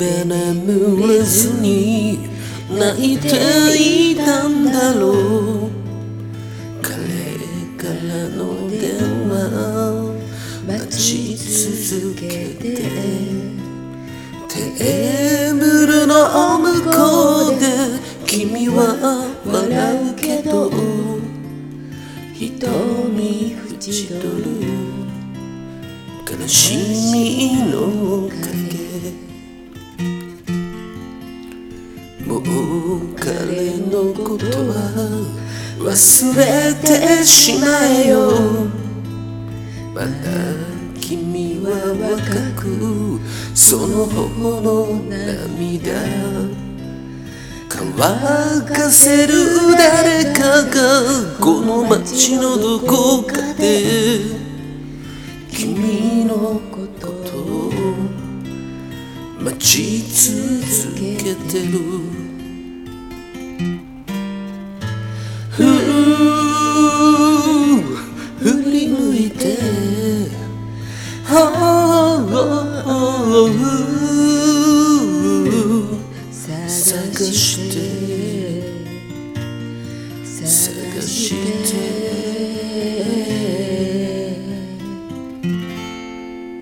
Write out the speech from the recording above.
で眠れずに泣いていたんだろう。彼からの電話待ち続けて、テーブルの向こうで君は笑うけど、瞳縁取る悲しみの影。もう彼のことは忘れてしまえよ。まだ君は若く、その頬の涙乾かせる誰かがこの街のどこかで君のことを待ち続けてる。振り向いて探して